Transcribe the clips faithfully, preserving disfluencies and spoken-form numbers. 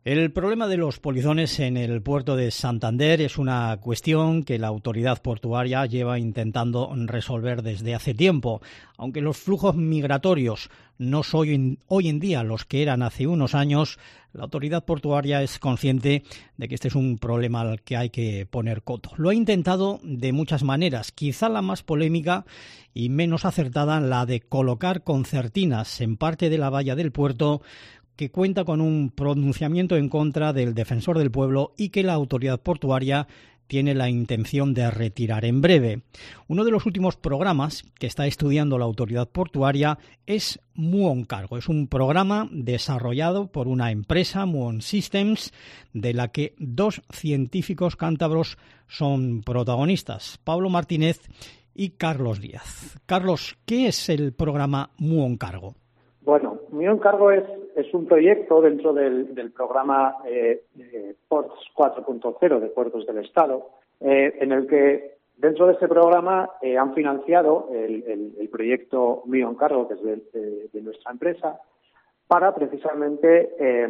El problema de los polizones en el puerto de Santander es una cuestión que la autoridad portuaria lleva intentando resolver desde hace tiempo. Aunque los flujos migratorios no son hoy en día los que eran hace unos años, la autoridad portuaria es consciente de que este es un problema al que hay que poner coto. Lo ha intentado de muchas maneras, quizá la más polémica y menos acertada, la de colocar concertinas en parte de la valla del puerto, que cuenta con un pronunciamiento en contra del defensor del pueblo y que la autoridad portuaria tiene la intención de retirar en breve. Uno de los últimos programas que está estudiando la autoridad portuaria es Muon Cargo. Es un programa desarrollado por una empresa, Muon Systems, de la que dos científicos cántabros son protagonistas, Pablo Martínez y Carlos Díaz. Carlos, ¿qué es el programa Muon Cargo? Bueno, Muon Cargo es, es un proyecto dentro del, del programa eh, eh, Ports cuatro punto cero de Puertos del Estado, eh, en el que dentro de ese programa eh, han financiado el, el, el proyecto Muon Cargo, que es de, de, de nuestra empresa, para precisamente eh,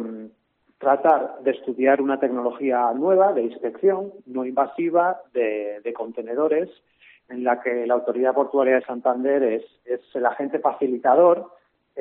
tratar de estudiar una tecnología nueva de inspección no invasiva de, de contenedores, en la que la Autoridad Portuaria de Santander es, es el agente facilitador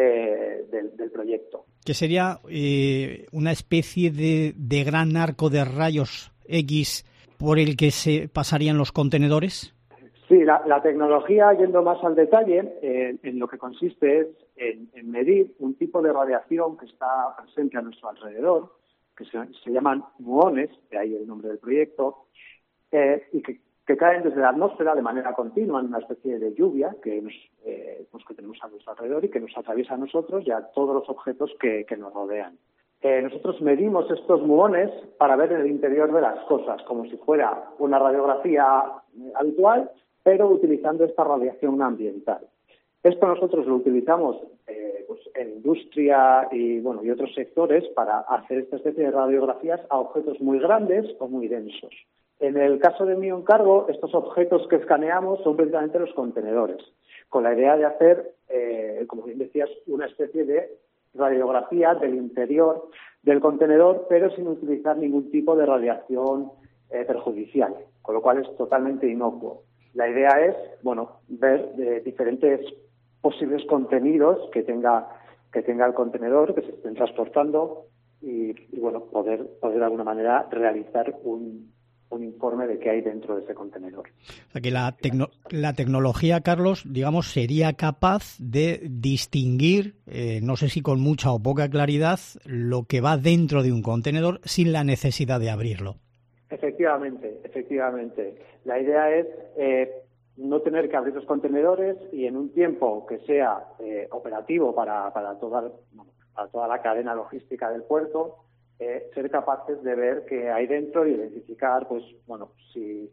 Eh, del, del proyecto. Que sería eh, una especie de, de gran arco de rayos X por el que se pasarían los contenedores. Sí, la, la tecnología, yendo más al detalle, eh, en lo que consiste es en, en medir un tipo de radiación que está presente a nuestro alrededor, que se, se llaman muones, de ahí el nombre del proyecto, eh, y que que caen desde la atmósfera de manera continua en una especie de lluvia que, nos, eh, pues que tenemos a nuestro alrededor y que nos atraviesa a nosotros y a todos los objetos que, que nos rodean. Eh, nosotros medimos estos muones para ver el interior de las cosas, como si fuera una radiografía habitual, pero utilizando esta radiación ambiental. Esto nosotros lo utilizamos eh, pues en industria y, bueno, y otros sectores para hacer esta especie de radiografías a objetos muy grandes o muy densos. En el caso de Muon Cargo, estos objetos que escaneamos son precisamente los contenedores, con la idea de hacer, eh, como bien decías, una especie de radiografía del interior del contenedor, pero sin utilizar ningún tipo de radiación eh, perjudicial, con lo cual es totalmente inocuo. La idea es, bueno, ver eh, diferentes posibles contenidos que tenga que tenga el contenedor, que se estén transportando y, y bueno, poder, poder de alguna manera realizar un un informe de qué hay dentro de ese contenedor. O sea que la, tecno la tecnología, Carlos, digamos, sería capaz de distinguir, eh, no sé si con mucha o poca claridad, lo que va dentro de un contenedor sin la necesidad de abrirlo. Efectivamente, efectivamente. La idea es eh, no tener que abrir los contenedores y en un tiempo que sea eh, operativo para, para, toda, para toda la cadena logística del puerto, Eh, ser capaces de ver qué hay dentro y identificar, pues, bueno, si,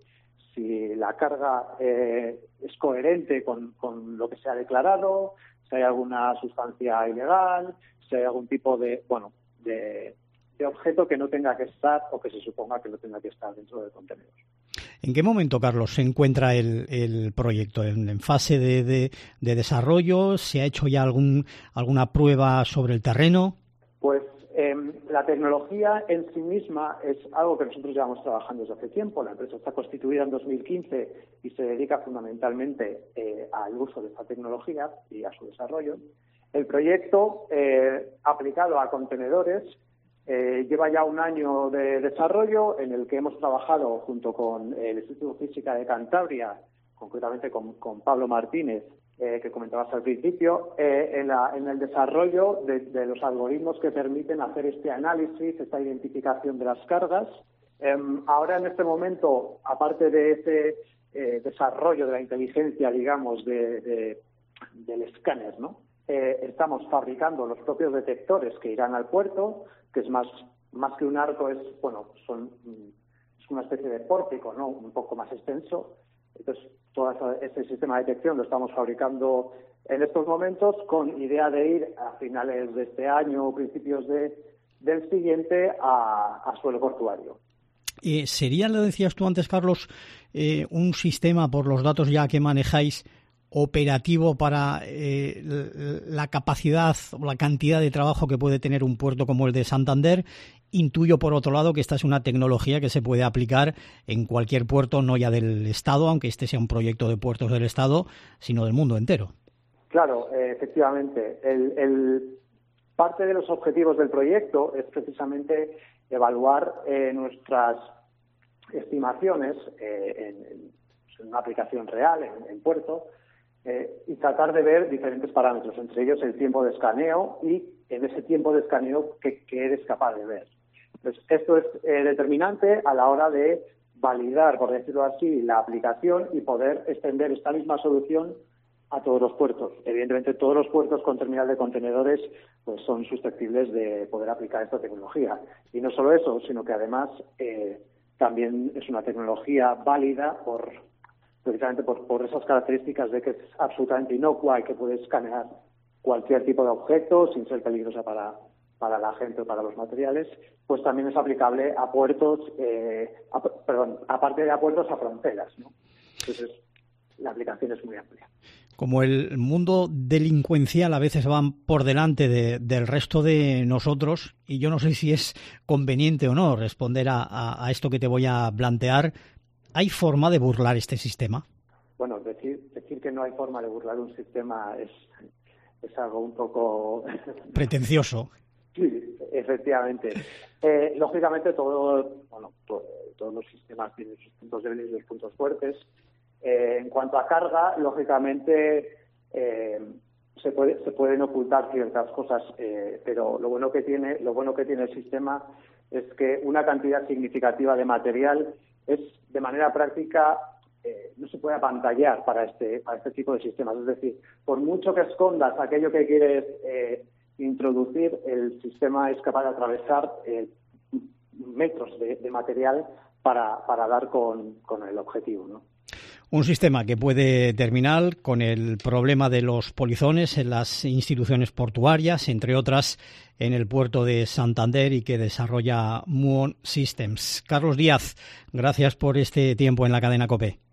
si la carga eh, es coherente con, con lo que se ha declarado, si hay alguna sustancia ilegal, si hay algún tipo de, bueno, de, de objeto que no tenga que estar o que se suponga que no tenga que estar dentro del contenedor. ¿En qué momento, Carlos, se encuentra el, el proyecto? ¿En, en fase de, de, de desarrollo? ¿Se ha hecho ya algún, alguna prueba sobre el terreno? Pues Eh, la tecnología en sí misma es algo que nosotros llevamos trabajando desde hace tiempo. La empresa está constituida en dos mil quince y se dedica fundamentalmente eh, al uso de esta tecnología y a su desarrollo. El proyecto, eh, aplicado a contenedores, eh, lleva ya un año de desarrollo en el que hemos trabajado junto con el Instituto de Física de Cantabria, concretamente con, con Pablo Martínez, Eh, que comentabas al principio, eh, en, la, en el desarrollo de, de los algoritmos que permiten hacer este análisis, esta identificación de las cargas. Eh, ahora, en este momento, aparte de ese eh, desarrollo de la inteligencia, digamos, de, de, del escáner, ¿no? Eh, estamos fabricando los propios detectores que irán al puerto, que es más, más que un arco, es, bueno, son, es una especie de pórtico, ¿no? Un poco más extenso. Entonces, todo ese sistema de detección lo estamos fabricando en estos momentos con idea de ir a finales de este año o principios de, del siguiente a, a suelo portuario. Eh, ¿Sería, lo decías tú antes, Carlos, eh, un sistema, por los datos ya que manejáis, operativo para eh, la capacidad o la cantidad de trabajo que puede tener un puerto como el de Santander. Intuyo, por otro lado, que esta es una tecnología que se puede aplicar en cualquier puerto, no ya del Estado, aunque este sea un proyecto de puertos del Estado, sino del mundo entero. Claro, eh, efectivamente. El, el, parte de los objetivos del proyecto es precisamente evaluar eh, nuestras estimaciones eh, en, en una aplicación real, en, en puerto, eh, y tratar de ver diferentes parámetros, entre ellos el tiempo de escaneo y en ese tiempo de escaneo qué eres capaz de ver. Entonces, esto es eh, determinante a la hora de validar, por decirlo así, la aplicación y poder extender esta misma solución a todos los puertos. Evidentemente, todos los puertos con terminal de contenedores pues son susceptibles de poder aplicar esta tecnología. Y no solo eso, sino que además eh, también es una tecnología válida por precisamente por, por esas características de que es absolutamente inocua y que puede escanear cualquier tipo de objeto sin ser peligrosa para, para la gente o para los materiales, pues también es aplicable a puertos, eh, a, perdón, aparte de a puertos, a fronteras, ¿no? Entonces, la aplicación es muy amplia. Como el mundo delincuencial a veces van por delante de, del resto de nosotros, y yo no sé si es conveniente o no responder a, a, a esto que te voy a plantear, ¿hay forma de burlar este sistema? Bueno, decir, decir que no hay forma de burlar un sistema es, es algo un poco... pretencioso. Sí, efectivamente. Eh, lógicamente, todo, bueno, to, todos los sistemas tienen sus puntos débiles y sus puntos fuertes. Eh, en cuanto a carga, lógicamente eh, se, puede, se pueden ocultar ciertas cosas, eh, pero lo bueno que tiene, lo bueno que tiene el sistema es que una cantidad significativa de material es de manera práctica eh, no se puede apantallar para este para este tipo de sistemas. Es decir, por mucho que escondas aquello que quieres eh, introducir, el sistema es capaz de atravesar eh, metros de, de material para, para dar con, con el objetivo, ¿no? Un sistema que puede terminar con el problema de los polizones en las instituciones portuarias, entre otras en el puerto de Santander, y que desarrolla Muon Systems. Carlos Díaz, gracias por este tiempo en la cadena COPE.